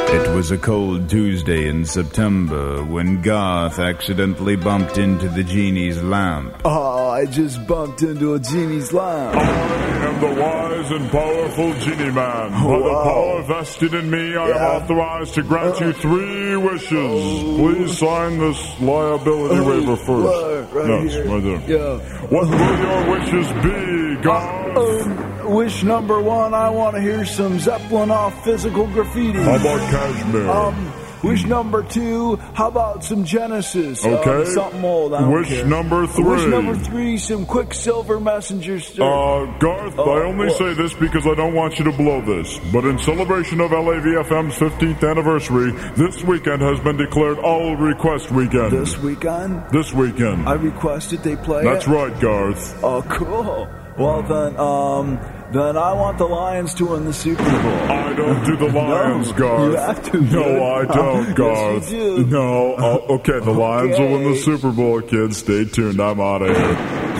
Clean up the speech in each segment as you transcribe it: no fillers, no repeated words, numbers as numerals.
It was a cold Tuesday in September when Garth accidentally bumped into the genie's lamp. Oh, I just bumped into a genie's lamp. I am the wise and powerful Genie Man. By the power vested in me, I am authorized to grant you 3 wishes. Please sign this liability waiver first. Right here. Right there. Yeah. What will your wishes be, Garth? Wish number 1, I want to hear some Zeppelin off Physical Graffiti. How about Cashmere? Wish number 2, how about some Genesis? Okay. Something old, I don't Wish care. number 3. Wish number 3, some Quicksilver Messenger. Garth, I only say this because I don't want you to blow this, but in celebration of LAVFM's 15th anniversary, this weekend has been declared All Request Weekend. This weekend? This weekend. I requested they play That's it? right, Garth. Oh, cool. Well, then I want the Lions to win the Super Bowl. I don't do the Lions, Garth. You have to. No, I don't, Garth. Yes, you do. No. Okay, the Lions will win the Super Bowl, kids. Stay tuned. I'm out of here.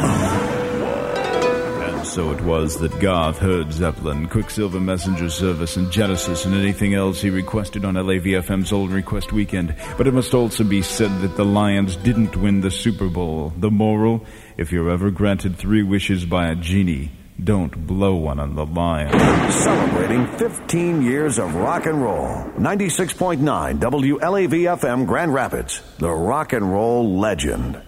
So it was that Garth heard Zeppelin, Quicksilver Messenger Service, and Genesis, and anything else he requested on LAVFM's Old Request Weekend. But it must also be said that the Lions didn't win the Super Bowl. The moral, if you're ever granted 3 wishes by a genie, don't blow one on the Lions. Celebrating 15 years of rock and roll. 96.9 WLAVFM Grand Rapids, the rock and roll legend.